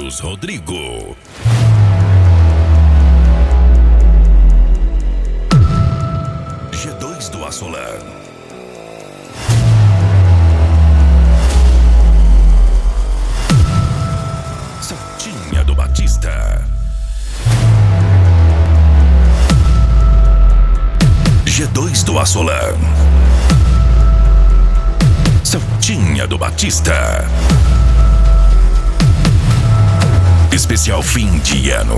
Matheus Rodrigo. G2 do Assolan. Saltinha do Batista. G2 do Assolan. Saltinha do Batista. Especial fim de ano.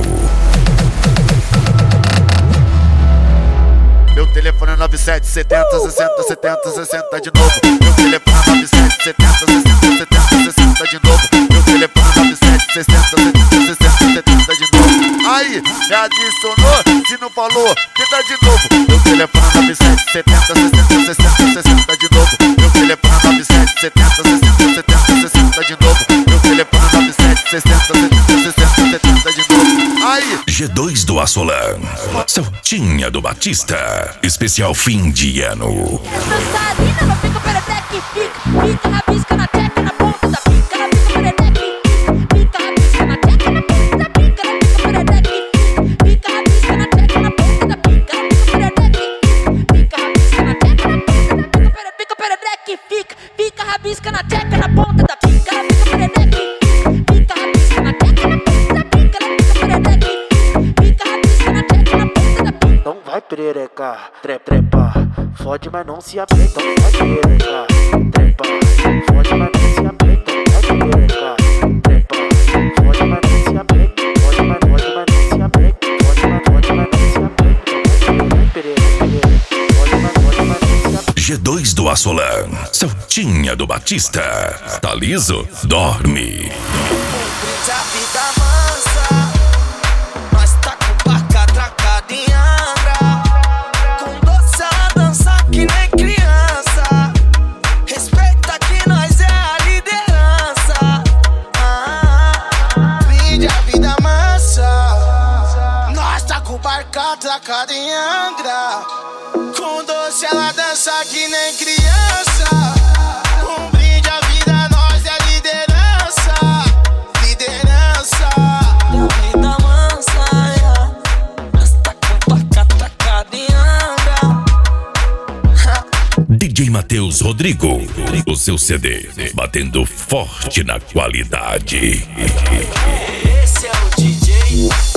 Meu telefone é 9770 60 70 60 de novo. Meu telefone é 9770 60 70 60 de novo. Meu telefone é 9760 60 70 de novo. Aí, me adicionou, se não falou, tenta de novo. Meu telefone é 9770 60 60 60 de novo. Meu telefone é 9770 60 70 60 de novo. Meu telefone é 9760 60 70 de novo. Aí, G2 do Assolan. Saltinha do Batista. Especial fim de ano. Dançarina, não fica perereque, fica, rabisca na tcheca, na ponta da pica, rabisca perereque, fica, rabisca na tcheca, na ponta da pica, rabisca perereque, fica, rabisca na tcheca, na ponta da pica, rabisca perereque, fica, rabisca na tcheca, na ponta da pica, fica perereque, fica, rabisca na tcheca, na ponta da pica, rabisca perereque, fica, rabisca na tcheca, na ponta da pica, rabisca perereque, fica, rabisca na tcheca, na ponta da pica. Então vai perereca, trepa, fode mas não se aperta. Vai perereca, trepa, fode mas não se aperta. Vai perereca, trepa, fode mas não se aperta. Fode mas não se aperta. Fode mas não se aperta. Vai perereca, fode mas não se aperta. G2 do Assolan. Saltinha do Batista. Tá liso? Dorme. Brinde a vida mansa, nós tá com barca atracada em Angra, com doce ela dança que nem criança. Respeita que nós é a liderança. Brinde a vida mansa, nós tá com barca atracada em Angra, com doce ela dança que nem criança. Um brinde a vida, nós é liderança. Liderança da vida mansa, nós tá com placa atacada em Angra. DJ Matheus Rodrigo. O seu CD batendo forte na qualidade. Esse é o DJ